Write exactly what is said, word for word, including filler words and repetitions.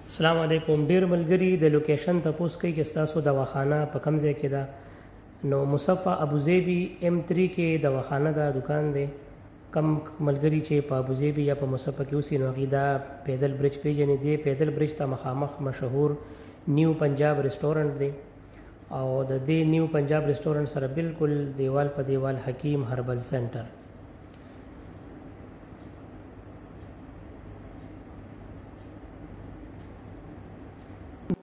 السلام علیکم. ډیر ملګری د لوکیشن تپوس کوي چې تاسو دواخانه په کوم ځای کې ده. نو مصطفی ابوظبي ایم تھری کې دواخانه دا دکان دی. کم ملګری چې په ابوظبي یا په مصطفی کې اوسي نو هغوی دا پیدل برج پیژني. دی پیدل برج ته مخامخ مشهور نیو پنجاب ریسټورنټ دی او د دې نیو پنجاب ریسټورنټ سره بالکل دیوال په دیوال حکیم هربل سنټر